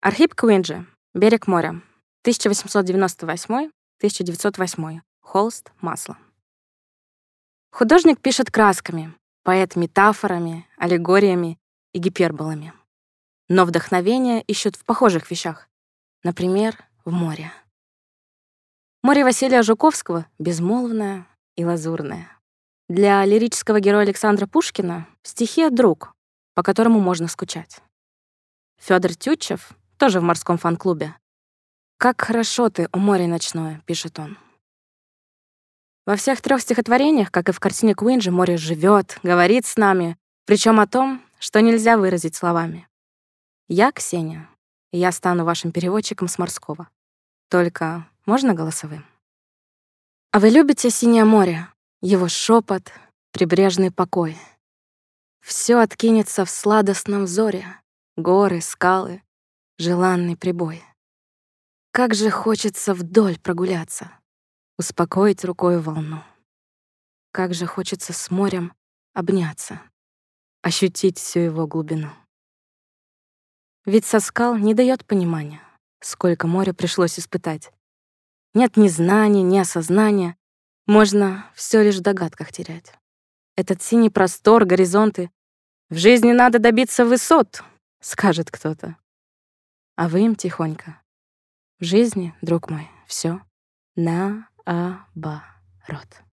Архип Куинджи. «Берег моря». 1898-1908. Холст, масло. Художник пишет красками, поэт — метафорами, аллегориями и гиперболами. Но вдохновение ищут в похожих вещах. Например, в море. Море Василия Жуковского безмолвное и лазурное. Для лирического героя Александра Пушкина стихия — друг, по которому можно скучать. Фёдор Тютчев, тоже в морском фан-клубе. «Как хорошо ты, о море ночное», — пишет он. Во всех 3 стихотворениях, как и в картине Куинджи, море живет, говорит с нами, причем о том, что нельзя выразить словами. Я Ксения, и я стану вашим переводчиком с морского. Только можно голосовым? А вы любите синее море, его шепот, прибрежный покой? Все откинется в сладостном взоре, горы, скалы, желанный прибой. Как же хочется вдоль прогуляться, успокоить рукой волну. Как же хочется с морем обняться, ощутить всю его глубину. Вид со скал не дает понимания, сколько моря пришлось испытать. Нет ни знаний, ни осознания, можно все лишь в догадках терять. Этот синий простор, горизонты. В жизни надо добиться высот, скажет кто-то. А вы им тихонько. В жизни, друг мой, все наоборот.